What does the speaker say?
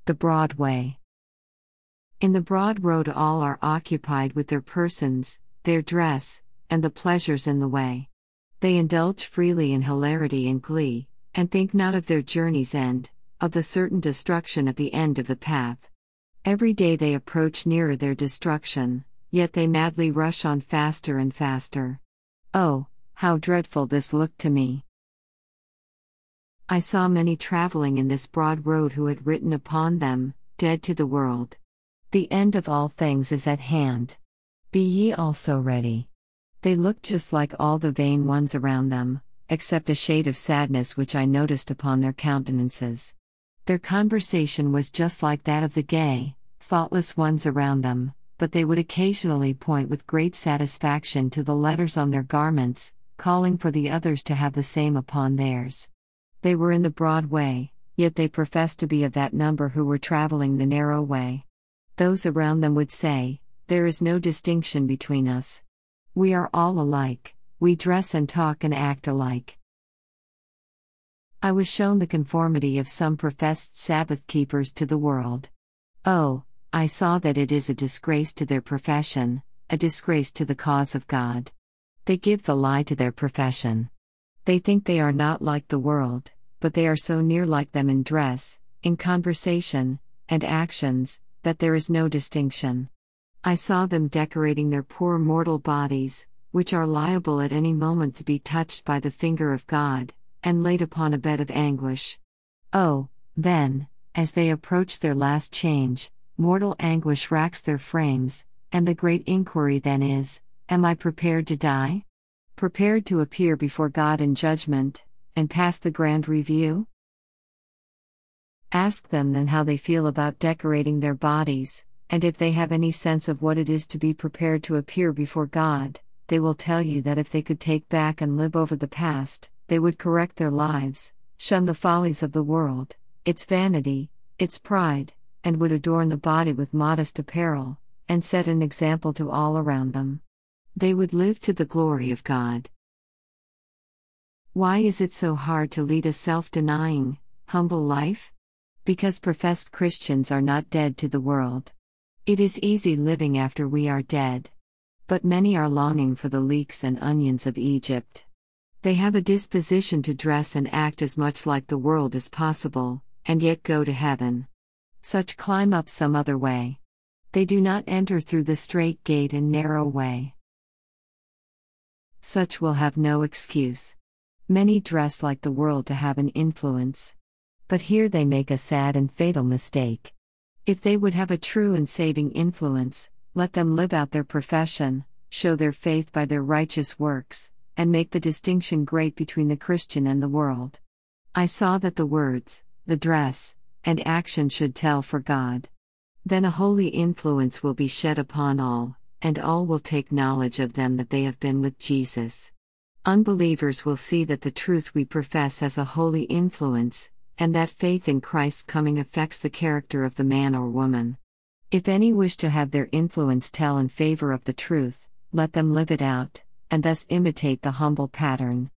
The broad way. In the broad road all are occupied with their persons, their dress, and the pleasures in the way. They indulge freely in hilarity and glee, and think not of their journey's end, of the certain destruction at the end of the path. Every day they approach nearer their destruction, yet they madly rush on faster and faster. Oh, how dreadful this looked to me! I saw many traveling in this broad road who had written upon them, "Dead to the world. The end of all things is at hand. Be ye also ready." They looked just like all the vain ones around them, except a shade of sadness which I noticed upon their countenances. Their conversation was just like that of the gay, thoughtless ones around them, but they would occasionally point with great satisfaction to the letters on their garments, calling for the others to have the same upon theirs. They were in the broad way, yet they professed to be of that number who were traveling the narrow way. Those around them would say, "There is no distinction between us. We are all alike, we dress and talk and act alike." I was shown the conformity of some professed Sabbath keepers to the world. Oh, I saw that it is a disgrace to their profession, a disgrace to the cause of God. They give the lie to their profession. They think they are not like the world, but they are so near like them in dress, in conversation, and actions, that there is no distinction. I saw them decorating their poor mortal bodies, which are liable at any moment to be touched by the finger of God, and laid upon a bed of anguish. Oh, then, as they approach their last change, mortal anguish racks their frames, and the great inquiry then is, am I prepared to die? Prepared to appear before God in judgment, and pass the grand review? Ask them then how they feel about decorating their bodies, and if they have any sense of what it is to be prepared to appear before God. They will tell you that if they could take back and live over the past, they would correct their lives, shun the follies of the world, its vanity, its pride, and would adorn the body with modest apparel, and set an example to all around them. They would live to the glory of God. Why is it so hard to lead a self-denying, humble life? Because professed Christians are not dead to the world. It is easy living after we are dead. But many are longing for the leeks and onions of Egypt. They have a disposition to dress and act as much like the world as possible, and yet go to heaven. Such climb up some other way. They do not enter through the strait gate and narrow way. Such will have no excuse. Many dress like the world to have an influence. But here they make a sad and fatal mistake. If they would have a true and saving influence, let them live out their profession, show their faith by their righteous works, and make the distinction great between the Christian and the world. I saw that the words, the dress, and action should tell for God. Then a holy influence will be shed upon all, and all will take knowledge of them that they have been with Jesus. Unbelievers will see that the truth we profess has a holy influence, and that faith in Christ's coming affects the character of the man or woman. If any wish to have their influence tell in favor of the truth, let them live it out, and thus imitate the humble pattern.